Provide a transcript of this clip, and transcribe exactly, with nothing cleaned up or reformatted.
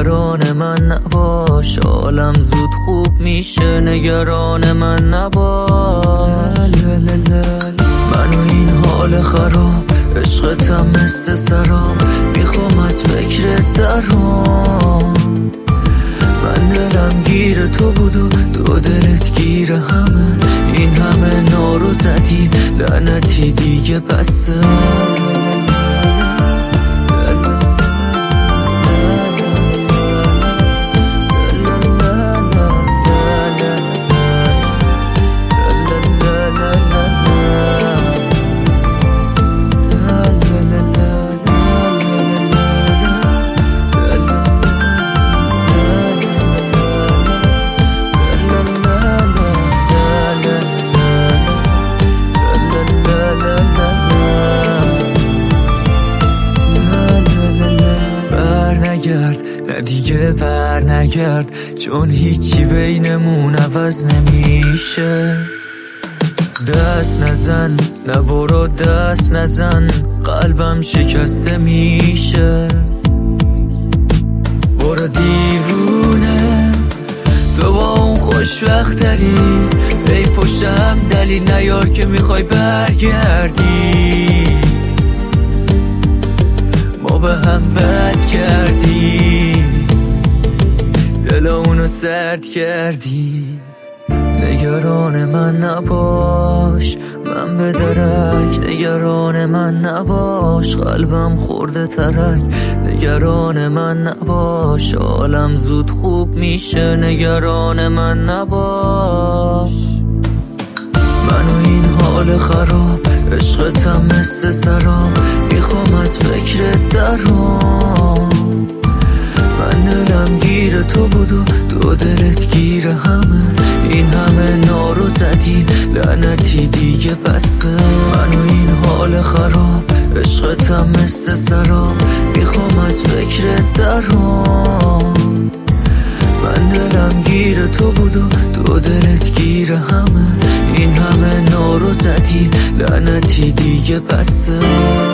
نگران من نباش، حالم زود خوب میشه، نگران من نباش. من و این حال خراب، عشقتم مثل سراب، میخوام از فکرت درام. من دلم گیر تو بود و تو دلت گیر همه، این همه نارو زدی لعنتی دیگه بسه. نه دیگه بر نگرد، چون هیچی بینمون عوض نمیشه. دست نزن، نه برو دست نزن، قلبم شکسته میشه. برو دیوونه، تو با اون خوشوقتری، ای پشتم دلیل نیار که میخوای برگردی. ما به هم بد کردی، دل اونو سرد کردی. نگران من نباش، من به درک، نگران من نباش، قلبم خورده ترک. نگران من نباش، حالم زود خوب میشه، نگران من نباش. من و این حال خراب، عشقتم مثل سراب، میخوام از فکرت درام. من دلم گیر تو بود و تو دلت گیر همه، این همه نارو زدی لعنتی دیگه بسه. من و این حال خراب، عشقتم مثل سراب، میخوام از فکرت درام. من دلم گیر تو بود و تو دلت گیر همه، این همه نارو زدی لعنتی دیگه بسه.